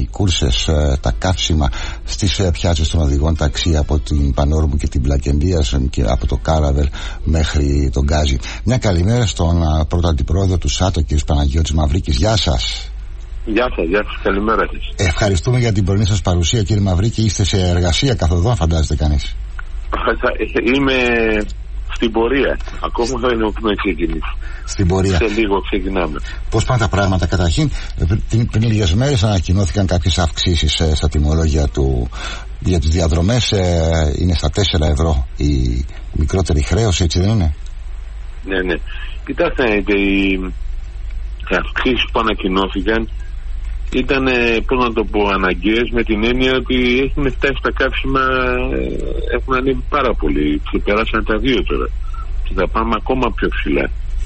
κούρσες, τα καύσιμα στις πιάτσες των οδηγών ταξί από την Πανόρμου και την Πλακεντίας και από το Κάραβελ μέχρι τον Γκάζι. Μια καλημέρα στον πρώτο αντιπρόεδρο του ΣΑΤΟ, κ. Παναγιώτης Μαυρίκης. Γεια σας. Γεια σας, καλημέρα σας. Ευχαριστούμε για την πρωινή σας παρουσία, κύριε Μαυρίκη. Είστε σε εργασία καθοδόν, φαντάζεται κανείς? Είμαι στην πορεία. Ακόμα δεν έχουμε ξεκινήσει. Στην πορεία. Σε λίγο ξεκινάμε. Πώς πάνε τα πράγματα? Καταρχήν, πριν λίγες μέρες ανακοινώθηκαν κάποιες αυξήσεις στα τιμολόγια για τις διαδρομές. Είναι στα 4 ευρώ η μικρότερη χρέωση, έτσι δεν είναι? Ναι. Κοιτάξτε, οι αυξήσεις που ανακοινώθηκαν ήταν, πώς να το πω, αναγκαίες, με την έννοια ότι έχουν φτάσει στα καύσιμα, έχουν ανέβει πάρα πολύ, ξεπεράσαν τα 2 τώρα και θα πάμε ακόμα πιο ψηλά.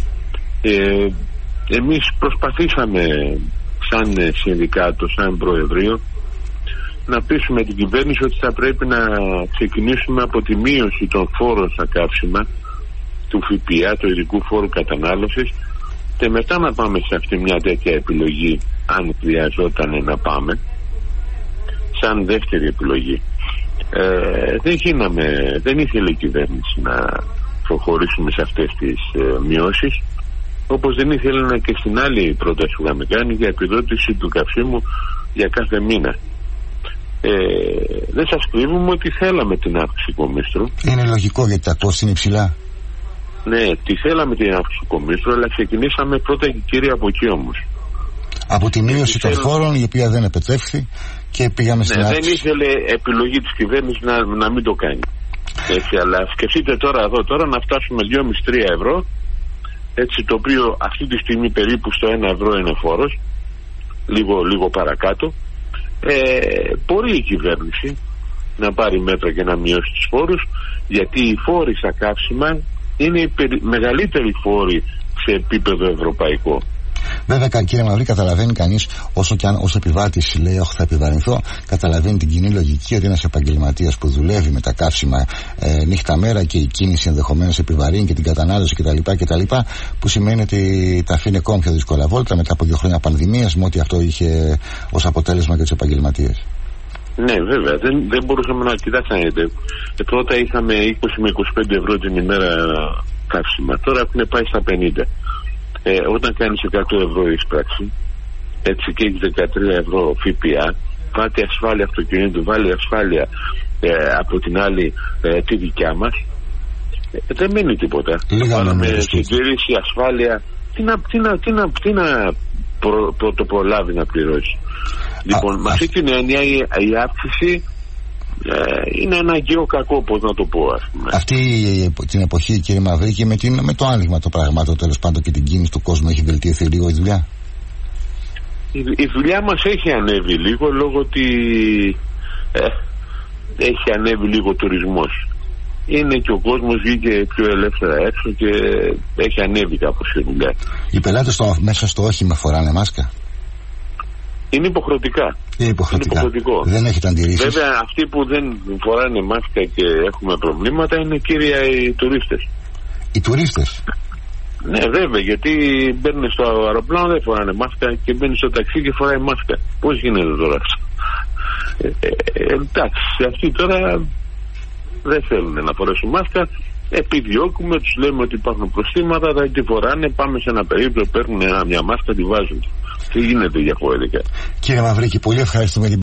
Εμείς προσπαθήσαμε σαν συνδικάτο, σαν Προεδρείο, να πείσουμε την κυβέρνηση ότι θα πρέπει να ξεκινήσουμε από τη μείωση των φόρων στα καύσιμα, του ΦΠΑ, του ειδικού φόρου κατανάλωσης, και μετά να πάμε σε αυτή μια τέτοια επιλογή, αν χρειαζόταν να πάμε σαν δεύτερη επιλογή. Δεν ήθελε η κυβέρνηση να προχωρήσουμε σε αυτές τις μειώσεις, όπως δεν ήθελε και στην άλλη πρόταση που είχαμε κάνει για επιδότηση του καυσίμου για κάθε μήνα. Δεν σας κρύβουμε ότι θέλαμε την αύξηση κομίστρου. Είναι λογικό, γιατί τα κόστη είναι υψηλά. Ναι, τη θέλαμε την αύξηση του κομίστρου, αλλά ξεκινήσαμε πρώτα και κύρια από εκεί όμως. Από τη μείωση των φόρων, η οποία δεν επετεύχθη, και πήγαμε στην αύξηση. Δεν ήθελε επιλογή της κυβέρνησης να μην το κάνει. Έτσι, αλλά σκεφτείτε τώρα να φτάσουμε 2,5-3 ευρώ, έτσι, το οποίο αυτή τη στιγμή περίπου στο 1 ευρώ είναι φόρος, λίγο παρακάτω. Μπορεί η κυβέρνηση να πάρει μέτρα και να μειώσει τους φόρους, γιατί οι φόροι στα καύσιμα είναι οι μεγαλύτεροι φόροι σε επίπεδο ευρωπαϊκό. Βέβαια, κύριε Μαυρί, καταλαβαίνει κανείς, όσο και αν ως επιβάτης λέει όχι θα επιβαρυνθώ, καταλαβαίνει την κοινή λογική ότι ένας επαγγελματίας που δουλεύει με τα καύσιμα νύχτα μέρα και η κίνηση ενδεχομένως επιβαρύνει και την κατανάλωση κτλ. Που σημαίνει ότι τα αφήνει ακόμα πιο δύσκολα βόλτα μετά από 2 χρόνια πανδημίας, με ό,τι αυτό είχε ως αποτέλεσμα για τους επαγγελματίες. Ναι, βέβαια, δεν μπορούσαμε να κοιτάξετε. Πρώτα είχαμε 20 με 25 ευρώ την ημέρα καύσιμα, τώρα έχουν πάει στα 50. Όταν κάνεις 100 ευρώ εισπράξη, έτσι, και έχεις 13 ευρώ ΦΠΑ, πάτε ασφάλεια αυτοκινήτου, βάλει ασφάλεια από την άλλη τη δικιά μας, δεν μένει τίποτα. Βάλαμε συντήρηση, ασφάλεια, τι να πρωτοπρολάβει να πληρώσει. Λοιπόν, με αυτή την έννοια η αύξηση είναι αναγκαίο κακό, πώς να το πω, ας πούμε. Αυτή την εποχή, κύριε Μαυρίκη, με το άνοιγμα των πραγμάτων, τέλος πάντων, και την κίνηση του κόσμου, έχει βελτιωθεί λίγο η δουλειά? Η δουλειά μας έχει ανέβει λίγο, λόγω ότι έχει ανέβει λίγο ο τουρισμός. Είναι και ο κόσμος βγήκε πιο ελεύθερα έξω και έχει ανέβει κάπως η δουλειά. Οι πελάτες μέσα στο όχημα φοράνε μάσκα? Είναι υποχρεωτικά. Είναι υποχρεωτικό. Δεν έχετε αντιρρήσεις? Βέβαια, αυτοί που δεν φοράνε μάσκα και έχουμε προβλήματα είναι κύρια οι τουρίστες. Οι τουρίστες? Ναι, βέβαια, γιατί μπαίνουν στο αεροπλάνο, δεν φοράνε μάσκα, και μπαίνουν στο ταξί και φοράει μάσκα. Πώς γίνεται τώρα αυτό? Εντάξει, αυτοί τώρα δεν θέλουν να φορέσουν μάσκα. Επιδιώκουμε, τους λέμε ότι υπάρχουν προστήματα, θα τη φοράνε, πάμε σε ένα περίπτωμα, παίρνουν μια μάσκα, τη βάζουν. Τι γίνεται διαφορετικά? Κύριε Μαυρίκη, πολύ ευχαριστούμε.